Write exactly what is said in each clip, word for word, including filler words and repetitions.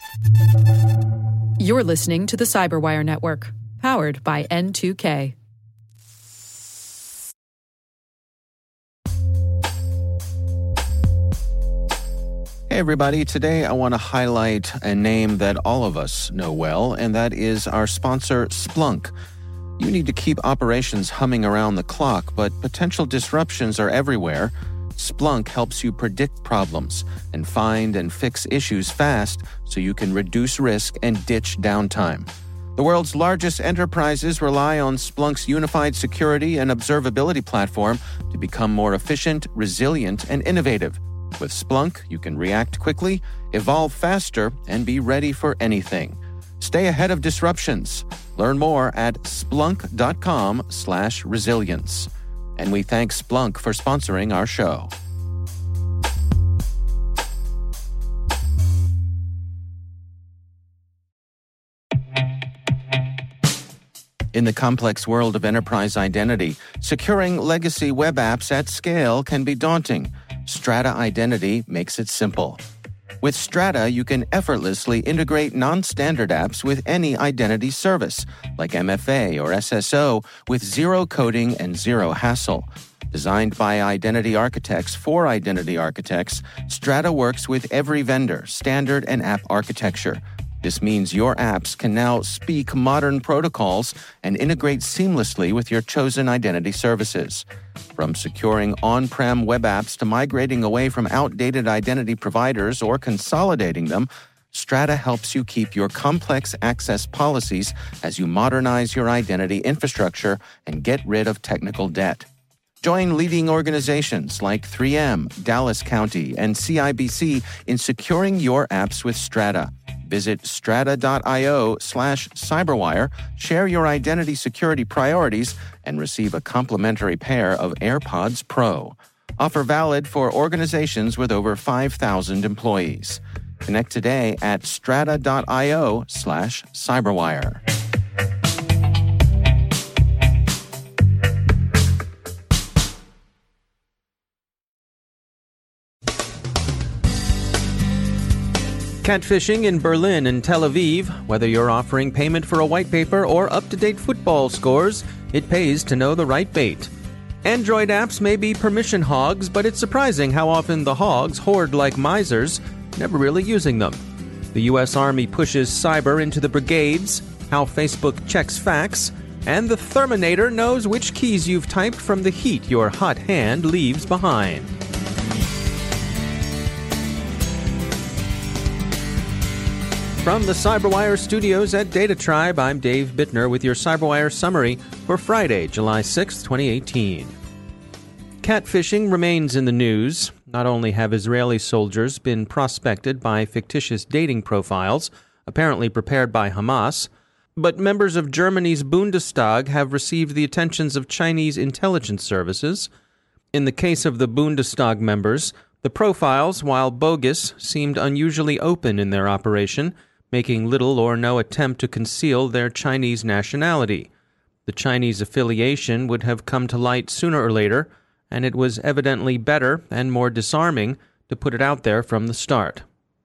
You're listening to the Cyberwire Network, powered by N two K. Hey everybody, today I want to highlight a name that all of us know well, and that is our sponsor, Splunk. You need to keep operations humming around the clock, but potential disruptions are everywhere. Splunk helps you predict problems and find and fix issues fast so you can reduce risk and ditch downtime. The world's largest enterprises rely on Splunk's unified security and observability platform to become more efficient, resilient, and innovative. With Splunk, you can react quickly, evolve faster, and be ready for anything. Stay ahead of disruptions. Learn more at splunk.com slash resilience. And we thank Splunk for sponsoring our show. In the complex world of enterprise identity, securing legacy web apps at scale can be daunting. Strata Identity makes it simple. With Strata, you can effortlessly integrate non-standard apps with any identity service, like M F A or S S O, with zero coding and zero hassle. Designed by identity architects for identity architects, Strata works with every vendor, standard, and app architecture. This means your apps can now speak modern protocols and integrate seamlessly with your chosen identity services. From securing on-prem web apps to migrating away from outdated identity providers or consolidating them, Strata helps you keep your complex access policies as you modernize your identity infrastructure and get rid of technical debt. Join leading organizations like three M, Dallas County, and C I B C in securing your apps with Strata. Visit strata.io slash cyberwire, share your identity security priorities, and receive a complimentary pair of AirPods Pro. Offer valid for organizations with over five thousand employees. Connect today at strata.io slash cyberwire. Catfishing in Berlin and Tel Aviv. Whether you're offering payment for a white paper or up-to-date football scores, it pays to know the right bait. Android apps may be permission hogs, but it's surprising how often the hogs hoard like misers, never really using them. The U S Army pushes cyber into the brigades, how Facebook checks facts, and the Therminator knows which keys you've typed from the heat your hot hand leaves behind. From the Cyberwire studios at Data Tribe, I'm Dave Bittner with your Cyberwire summary for Friday, July sixth, twenty eighteen. Catfishing remains in the news. Not only have Israeli soldiers been prospected by fictitious dating profiles, apparently prepared by Hamas, but members of Germany's Bundestag have received the attentions of Chinese intelligence services. In the case of the Bundestag members, the profiles, while bogus, seemed unusually open in their operation, making little or no attempt to conceal their Chinese nationality. The Chinese affiliation would have come to light sooner or later, and it was evidently better and more disarming to put it out there from the start.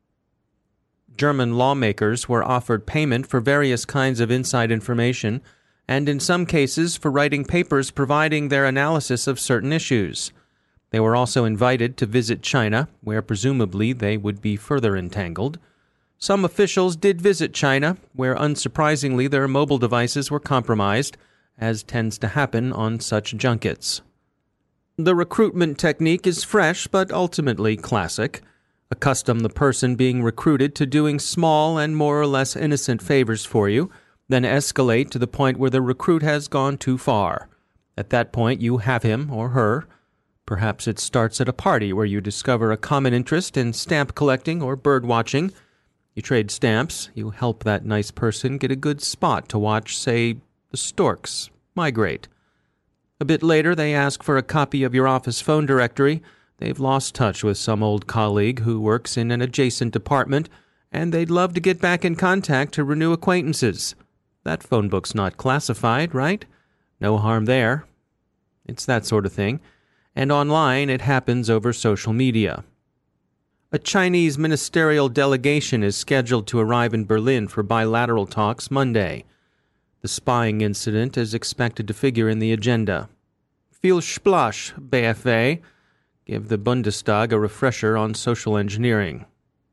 German lawmakers were offered payment for various kinds of inside information, and in some cases for writing papers providing their analysis of certain issues. They were also invited to visit China, where presumably they would be further entangled. Some officials did visit China, where unsurprisingly their mobile devices were compromised, as tends to happen on such junkets. The recruitment technique is fresh but ultimately classic. Accustom the person being recruited to doing small and more or less innocent favors for you, then escalate to the point where the recruit has gone too far. At that point you have him or her. Perhaps it starts at a party where you discover a common interest in stamp collecting or bird watching. You trade stamps, you help that nice person get a good spot to watch, say, the storks migrate. A bit later, they ask for a copy of your office phone directory. They've lost touch with some old colleague who works in an adjacent department, and they'd love to get back in contact to renew acquaintances. That phone book's not classified, right? No harm there. It's that sort of thing. And online, it happens over social media. A Chinese ministerial delegation is scheduled to arrive in Berlin for bilateral talks Monday. The spying incident is expected to figure in the agenda. Viel Splash, B F A. Give the Bundestag a refresher on social engineering.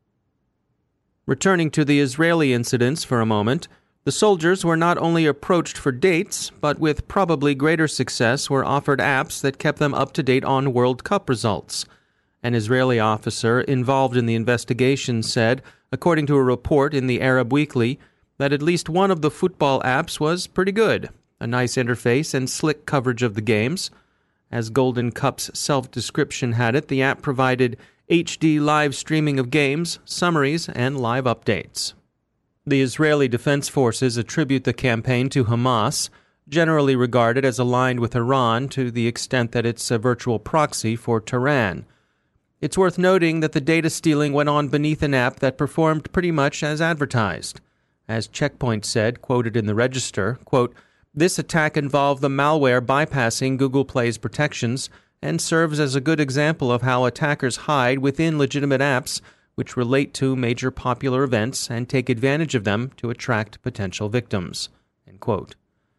Returning to the Israeli incidents for a moment, the soldiers were not only approached for dates, but with probably greater success were offered apps that kept them up to date on World Cup results. An Israeli officer involved in the investigation said, according to a report in the Arab Weekly, that at least one of the football apps was pretty good. A nice interface and slick coverage of the games. As Golden Cup's self-description had it, the app provided H D live streaming of games, summaries, and live updates. The Israeli Defense Forces attribute the campaign to Hamas, generally regarded as aligned with Iran to the extent that it's a virtual proxy for Tehran. It's worth noting that the data stealing went on beneath an app that performed pretty much as advertised. As Checkpoint said, quoted in the Register, quote, "This attack involved the malware bypassing Google Play's protections and serves as a good example of how attackers hide within legitimate apps which relate to major popular events and take advantage of them to attract potential victims." End quote.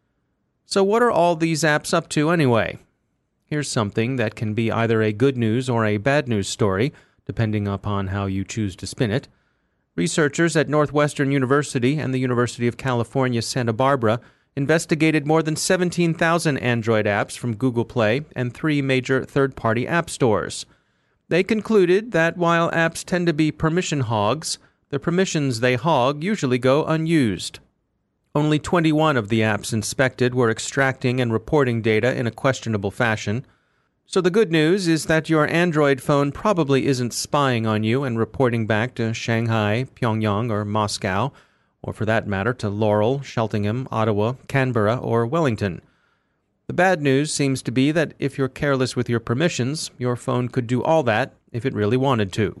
So what are all these apps up to anyway? Here's something that can be either a good news or a bad news story, depending upon how you choose to spin it. Researchers at Northwestern University and the University of California, Santa Barbara investigated more than seventeen thousand Android apps from Google Play and three major third-party app stores. They concluded that while apps tend to be permission hogs, the permissions they hog usually go unused. Only twenty-one of the apps inspected were extracting and reporting data in a questionable fashion. So the good news is that your Android phone probably isn't spying on you and reporting back to Shanghai, Pyongyang, or Moscow, or for that matter to Laurel, Cheltenham, Ottawa, Canberra, or Wellington. The bad news seems to be that if you're careless with your permissions, your phone could do all that if it really wanted to.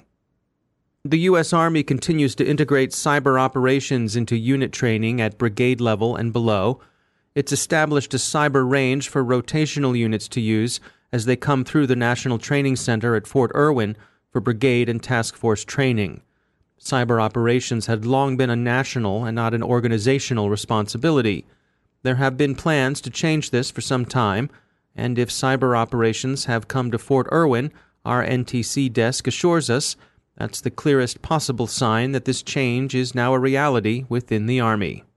The U S Army continues to integrate cyber operations into unit training at brigade level and below. It's established a cyber range for rotational units to use as they come through the National Training Center at Fort Irwin for brigade and task force training. Cyber operations had long been a national and not an organizational responsibility. There have been plans to change this for some time, and if cyber operations have come to Fort Irwin, our N T C desk assures us that's the clearest possible sign that this change is now a reality within the Army.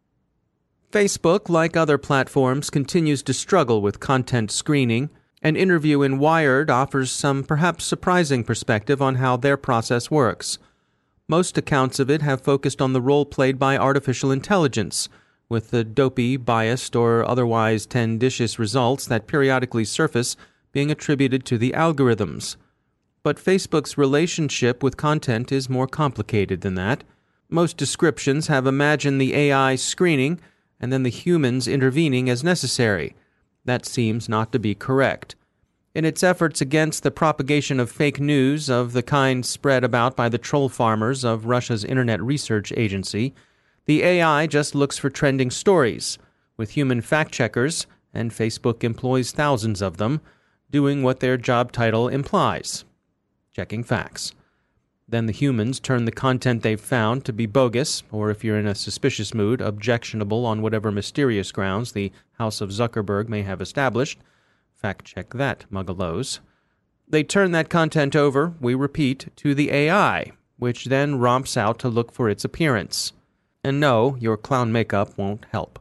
Facebook, like other platforms, continues to struggle with content screening. An interview in Wired offers some perhaps surprising perspective on how their process works. Most accounts of it have focused on the role played by artificial intelligence, with the dopey, biased, or otherwise tendentious results that periodically surface being attributed to the algorithms. But Facebook's relationship with content is more complicated than that. Most descriptions have imagined the A I screening and then the humans intervening as necessary. That seems not to be correct. In its efforts against the propagation of fake news of the kind spread about by the troll farmers of Russia's Internet Research Agency, the A I just looks for trending stories, with human fact-checkers, and Facebook employs thousands of them, doing what their job title implies: checking facts. Then the humans turn the content they've found to be bogus, or if you're in a suspicious mood, objectionable on whatever mysterious grounds the House of Zuckerberg may have established. Fact check that, muggalos. They turn that content over, we repeat, to the A I, which then romps out to look for its appearance. And no, your clown makeup won't help.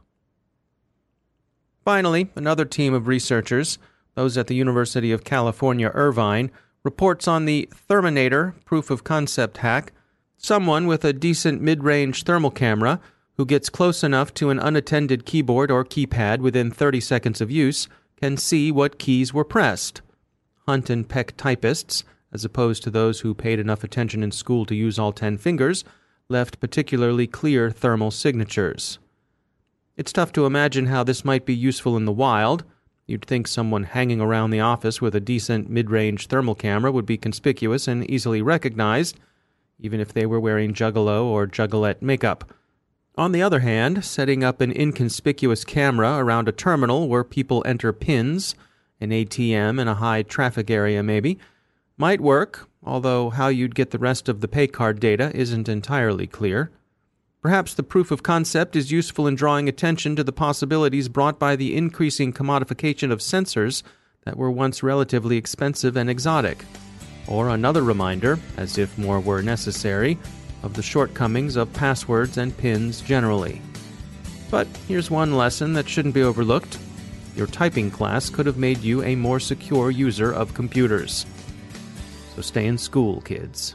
Finally, another team of researchers, those at the University of California, Irvine, reports on the Therminator proof-of-concept hack. Someone with a decent mid-range thermal camera who gets close enough to an unattended keyboard or keypad within thirty seconds of use can see what keys were pressed. Hunt and peck typists, as opposed to those who paid enough attention in school to use all ten fingers, left particularly clear thermal signatures. It's tough to imagine how this might be useful in the wild. You'd think someone hanging around the office with a decent mid-range thermal camera would be conspicuous and easily recognized, even if they were wearing Juggalo or Juggalette makeup. On the other hand, setting up an inconspicuous camera around a terminal where people enter pins, an A T M in a high traffic area maybe, might work, although how you'd get the rest of the pay card data isn't entirely clear. Perhaps the proof of concept is useful in drawing attention to the possibilities brought by the increasing commodification of sensors that were once relatively expensive and exotic. Or another reminder, as if more were necessary, of the shortcomings of passwords and PINs generally. But here's one lesson that shouldn't be overlooked. Your typing class could have made you a more secure user of computers. So stay in school, kids.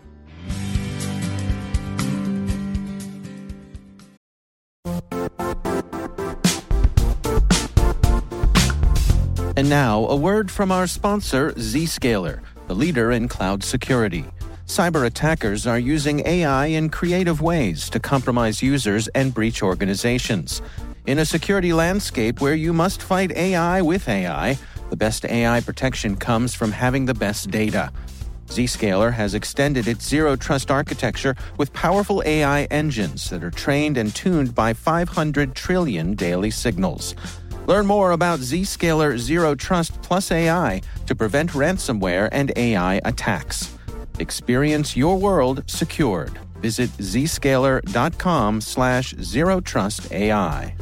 And now, a word from our sponsor, Zscaler, the leader in cloud security. Cyber attackers are using A I in creative ways to compromise users and breach organizations. In a security landscape where you must fight A I with A I, the best A I protection comes from having the best data. Zscaler has extended its zero-trust architecture with powerful A I engines that are trained and tuned by five hundred trillion daily signals. Learn more about Zscaler Zero Trust Plus A I to prevent ransomware and A I attacks. Experience your world secured. Visit zscaler.com slash zero trust AI.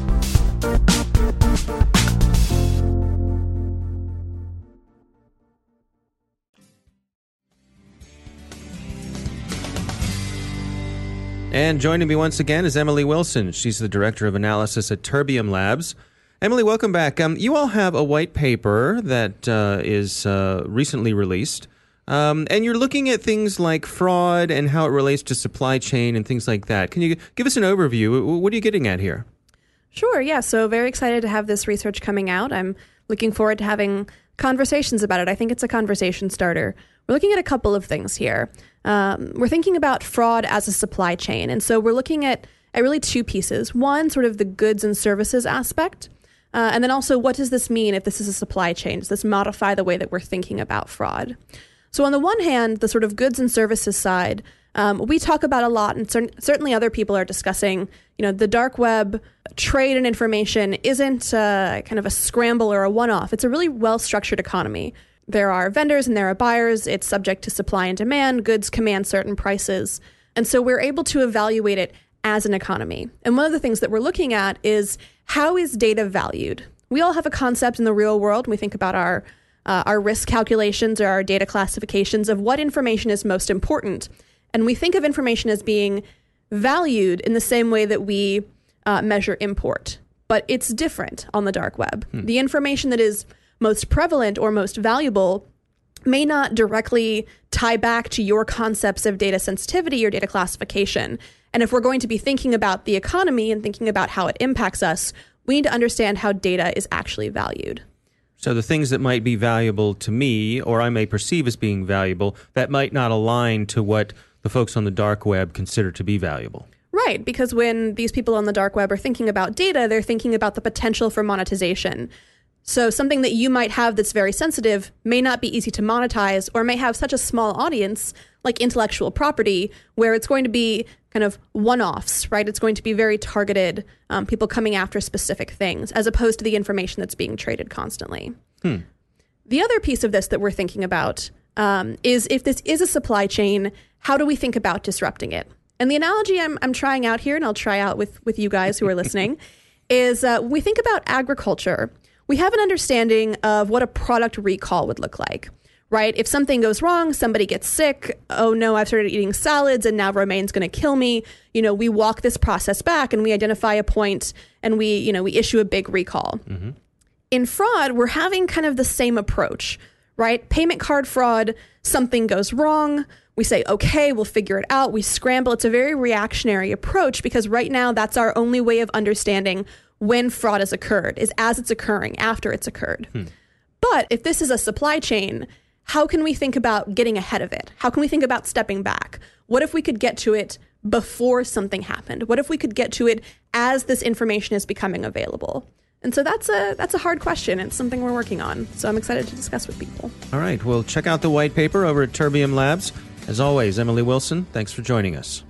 And joining me once again is Emily Wilson. She's the Director of Analysis at Terbium Labs. Emily, welcome back. Um, you all have a white paper that uh, is uh, recently released, um, and you're looking at things like fraud and how it relates to supply chain and things like that. Can you give us an overview? What are you getting at here? Sure, yeah. So very excited to have this research coming out. I'm looking forward to having conversations about it. I think it's a conversation starter. We're looking at a couple of things here. Um, we're thinking about fraud as a supply chain. And so we're looking at, at really two pieces. One, sort of the goods and services aspect. Uh, and then also, what does this mean if this is a supply chain? Does this modify the way that we're thinking about fraud? So on the one hand, the sort of goods and services side, um, we talk about a lot, and cer- certainly other people are discussing, you know, the dark web trade and information isn't uh, kind of a scramble or a one-off. It's a really well-structured economy. There are vendors and there are buyers. It's subject to supply and demand. Goods command certain prices. And so we're able to evaluate it as an economy. And one of the things that we're looking at is, how is data valued? We all have a concept in the real world when we think about our uh, our risk calculations or our data classifications of what information is most important. And we think of information as being valued in the same way that we uh, measure import. But it's different on the dark web. Hmm. The information that is most prevalent or most valuable may not directly tie back to your concepts of data sensitivity or data classification. And if we're going to be thinking about the economy and thinking about how it impacts us, we need to understand how data is actually valued. So the things that might be valuable to me, or I may perceive as being valuable, that might not align to what the folks on the dark web consider to be valuable. Right, because when these people on the dark web are thinking about data, they're thinking about the potential for monetization. So something that you might have that's very sensitive may not be easy to monetize, or may have such a small audience, like intellectual property, where it's going to be kind of one-offs, right? It's going to be very targeted, um, people coming after specific things, as opposed to the information that's being traded constantly. Hmm. The other piece of this that we're thinking about um, is, if this is a supply chain, how do we think about disrupting it? And the analogy I'm, I'm trying out here, and I'll try out with, with you guys who are listening, is uh, when we think about agriculture, we have an understanding of what a product recall would look like, right? If something goes wrong, somebody gets sick, oh no, I've started eating salads and now Romaine's going to kill me. You know, we walk this process back and we identify a point and we, you know, we issue a big recall. Mm-hmm. In fraud, we're having kind of the same approach, right? Payment card fraud, something goes wrong. We say, okay, we'll figure it out. We scramble. It's a very reactionary approach because right now that's our only way of understanding when fraud has occurred, is as it's occurring, after it's occurred. Hmm. But if this is a supply chain, how can we think about getting ahead of it? How can we think about stepping back? What if we could get to it before something happened? What if we could get to it as this information is becoming available? And so that's a that's a hard question. It's something we're working on. So I'm excited to discuss with people. All right. Well, check out the white paper over at Terbium Labs. As always, Emily Wilson, thanks for joining us.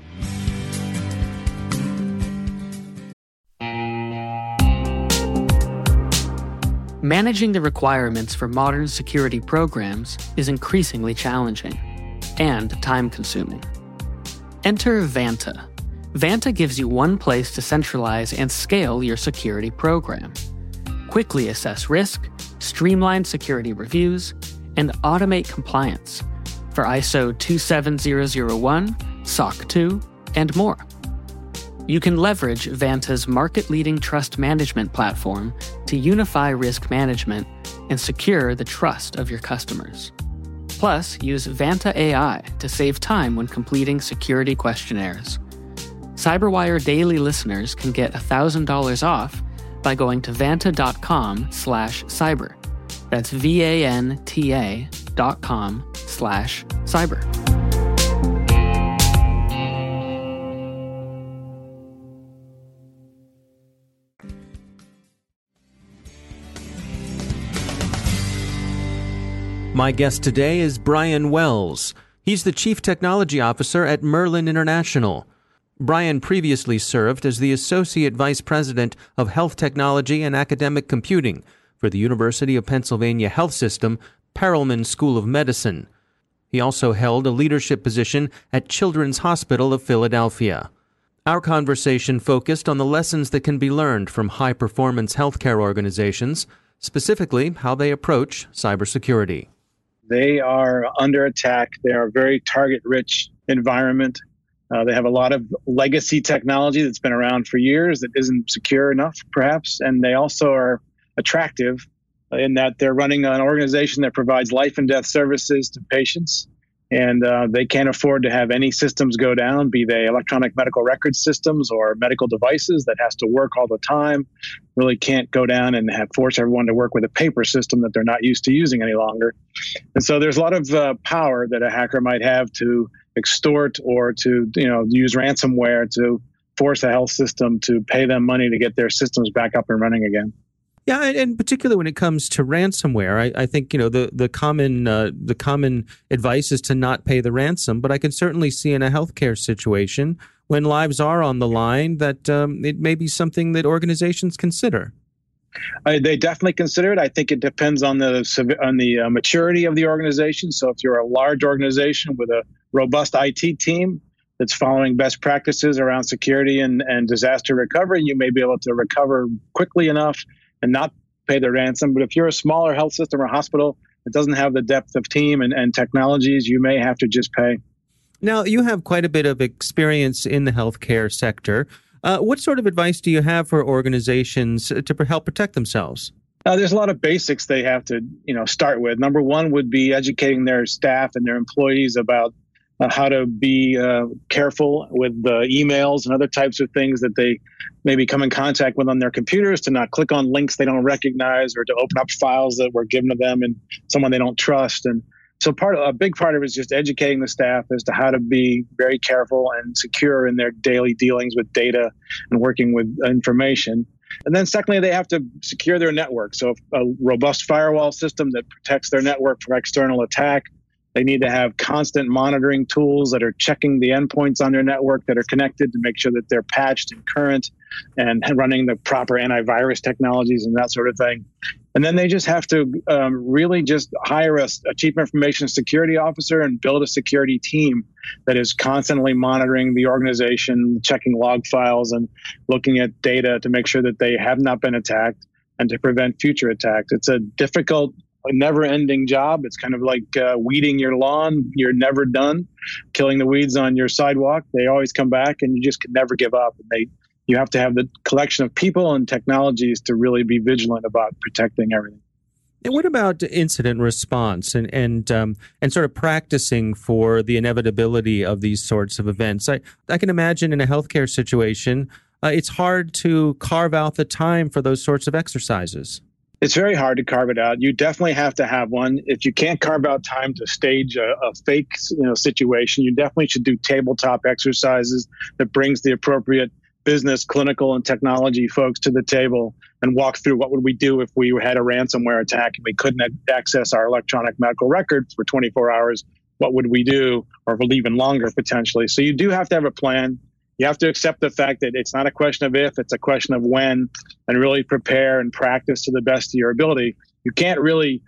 Managing the requirements for modern security programs is increasingly challenging. and time-consuming. Enter Vanta. Vanta gives you one place to centralize and scale your security program. Quickly assess risk, streamline security reviews, and automate compliance for I S O two seven zero zero one, S O C two, and more. You can leverage Vanta's market-leading trust management platform to unify risk management and secure the trust of your customers. Plus, use Vanta A I to save time when completing security questionnaires. CyberWire Daily listeners can get one thousand dollars off by going to vanta.com slash cyber. That's V-A-N-T-A dot com slash cyber. My guest today is Brian Wells. He's the Chief Technology Officer at Merlin International. Brian previously served as the Associate Vice President of Health Technology and Academic Computing for the University of Pennsylvania Health System, Perelman School of Medicine. He also held a leadership position at Children's Hospital of Philadelphia. Our conversation focused on the lessons that can be learned from high-performance healthcare organizations, specifically how they approach cybersecurity. They are under attack. They are a very target-rich environment. Uh, they have a lot of legacy technology that's been around for years that isn't secure enough, perhaps. And they also are attractive in that they're running an organization that provides life and death services to patients. And uh, they can't afford to have any systems go down, be they electronic medical record systems or medical devices that has to work all the time. Really can't go down and have force everyone to work with a paper system that they're not used to using any longer. And so there's a lot of uh, power that a hacker might have to extort or to, you know, use ransomware to force a health system to pay them money to get their systems back up and running again. Yeah, and, and particularly when it comes to ransomware, I, I think, you know, the the common uh, the common advice is to not pay the ransom. But I can certainly see in a healthcare situation when lives are on the line that um, it may be something that organizations consider. Uh, they definitely consider it. I think it depends on the on the uh, maturity of the organization. So if you're a large organization with a robust I T team that's following best practices around security and, and disaster recovery, you may be able to recover quickly enough and not pay the ransom. But if you're a smaller health system or hospital that doesn't have the depth of team and, and technologies, you may have to just pay. Now, you have quite a bit of experience in the healthcare sector. Uh, what sort of advice do you have for organizations to help protect themselves? Uh, there's a lot of basics they have to, you know, start with. Number one would be educating their staff and their employees about uh, how to be uh, careful with the emails and other types of things that they maybe come in contact with on their computers, to not click on links they don't recognize or to open up files that were given to them and someone they don't trust. And so part of, a big part of it is just educating the staff as to how to be very careful and secure in their daily dealings with data and working with information. And then secondly, they have to secure their network. So a robust firewall system that protects their network from external attack. They need to have constant monitoring tools that are checking the endpoints on their network that are connected to make sure that they're patched and current and running the proper antivirus technologies and that sort of thing. And then they just have to um, really just hire a, a chief information security officer and build a security team that is constantly monitoring the organization, checking log files and looking at data to make sure that they have not been attacked and to prevent future attacks. It's a difficult, a never-ending job. It's kind of like uh, weeding your lawn. You're never done. Killing the weeds on your sidewalk, they always come back, and you just can never give up. And they, you have to have the collection of people and technologies to really be vigilant about protecting everything. And what about incident response and and um, and sort of practicing for the inevitability of these sorts of events? I, I can imagine in a healthcare situation, uh, it's hard to carve out the time for those sorts of exercises. It's very hard to carve it out. You definitely have to have one. If you can't carve out time to stage a, a fake, you know, situation, you definitely should do tabletop exercises that brings the appropriate business, clinical, and technology folks to the table and walk through what would we do if we had a ransomware attack and we couldn't access our electronic medical records for twenty-four hours. What would we do? Or even longer, potentially. So you do have to have a plan. You have to accept the fact that it's not a question of if, it's a question of when, and really prepare and practice to the best of your ability. You can't really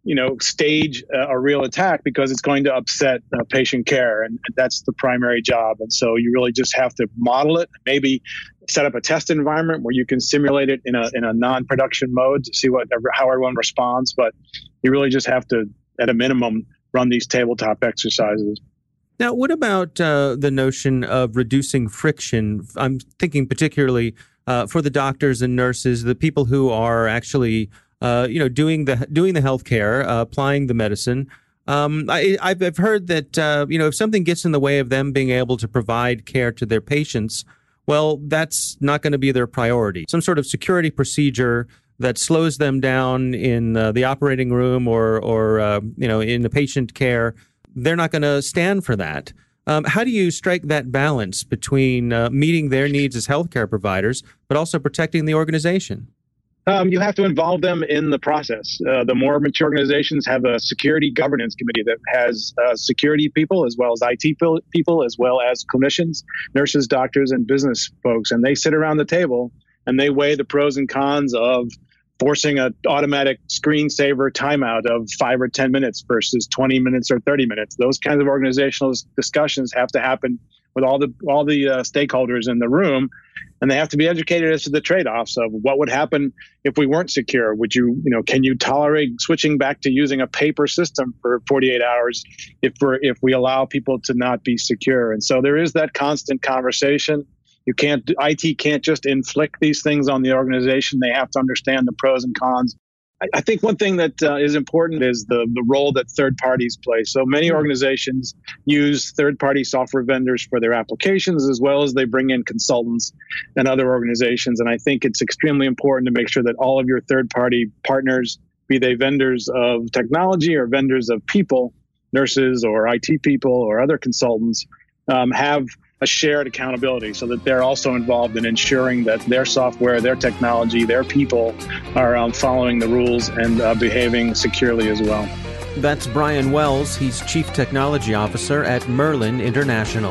you know, stage a, a real attack because it's going to upset uh, patient care. And, and that's the primary job. And so you really just have to model it, maybe set up a test environment where you can simulate it in a in a non-production mode to see what how everyone responds. But you really just have to, at a minimum, run these tabletop exercises. Now, what about uh, the notion of reducing friction? I'm thinking particularly uh, for the doctors and nurses, the people who are actually, uh, you know, doing the doing the healthcare, uh, applying the medicine. Um, I, I've heard that uh, you know, if something gets in the way of them being able to provide care to their patients, well, that's not going to be their priority. Some sort of security procedure that slows them down in uh, the operating room or or uh, you know, in the patient care. They're not going to stand for that. Um, how do you strike that balance between uh, meeting their needs as healthcare providers, but also protecting the organization? Um, you have to involve them in the process. Uh, the more mature organizations have a security governance committee that has uh, security people as well as I T people, as well as clinicians, nurses, doctors, and business folks. And they sit around the table and they weigh the pros and cons of forcing an automatic screensaver timeout of five or ten minutes versus twenty minutes or thirty minutes. Those kinds of organizational discussions have to happen with all the all the uh, stakeholders in the room, and they have to be educated as to the trade-offs of what would happen if we weren't secure. Would you, you know, can you tolerate switching back to using a paper system for forty-eight hours if we're if we allow people to not be secure? And so there is that constant conversation. You can't, I T can't just inflict these things on the organization. They have to understand the pros and cons. I, I think one thing that uh, is important is the, the role that third parties play. So many organizations use third-party software vendors for their applications, as well as they bring in consultants and other organizations. And I think it's extremely important to make sure that all of your third-party partners, be they vendors of technology or vendors of people, nurses or I T people or other consultants, um, have a shared accountability so that they're also involved in ensuring that their software, their technology, their people are um, following the rules and uh, behaving securely as well. That's Brian Wells. He's Chief Technology Officer at Merlin International.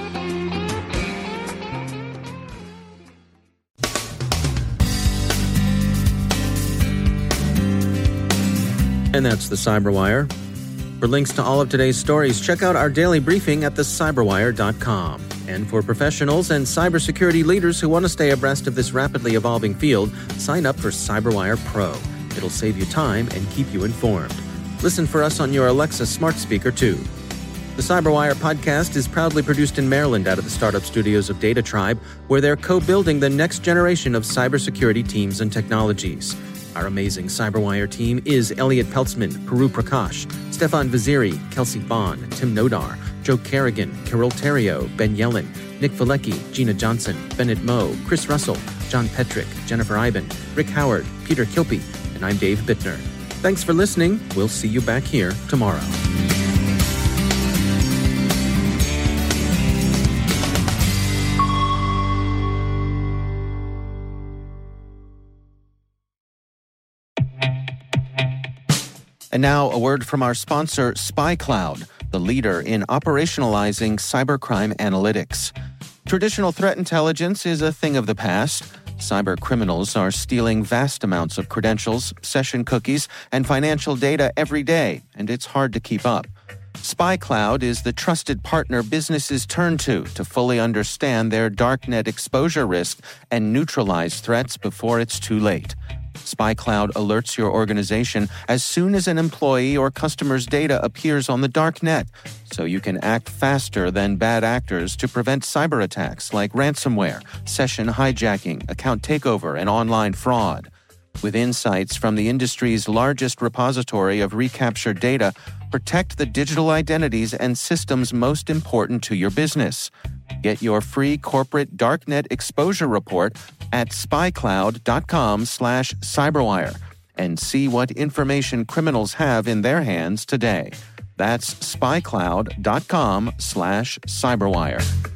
And that's the Cyberwire. For links to all of today's stories, check out our daily briefing at the cyberwire dot com. And for professionals and cybersecurity leaders who want to stay abreast of this rapidly evolving field, sign up for CyberWire Pro. It'll save you time and keep you informed. Listen for us on your Alexa smart speaker, too. The CyberWire podcast is proudly produced in Maryland out of the startup studios of Data Tribe, where they're co-building the next generation of cybersecurity teams and technologies. Our amazing CyberWire team is Elliot Peltzman, Puru Prakash, Stefan Vaziri, Kelsey Bond, Tim Nodar, Joe Kerrigan, Carol Terrio, Ben Yellen, Nick Valecki, Gina Johnson, Bennett Moe, Chris Russell, John Petrick, Jennifer Iben, Rick Howard, Peter Kilpie, and I'm Dave Bittner. Thanks for listening. We'll see you back here tomorrow. And now a word from our sponsor, SpyCloud, the leader in operationalizing cybercrime analytics. Traditional threat intelligence is a thing of the past. Cyber criminals are stealing vast amounts of credentials, session cookies, and financial data every day, and it's hard to keep up. SpyCloud is the trusted partner businesses turn to to fully understand their darknet exposure risk and neutralize threats before it's too late. SpyCloud alerts your organization as soon as an employee or customer's data appears on the dark net, so you can act faster than bad actors to prevent cyber attacks like ransomware, session hijacking, account takeover, and online fraud. With insights from the industry's largest repository of recaptured data, protect the digital identities and systems most important to your business. Get your free corporate darknet exposure report at spycloud.com slash cyberwire and see what information criminals have in their hands today. That's spycloud.com slash cyberwire.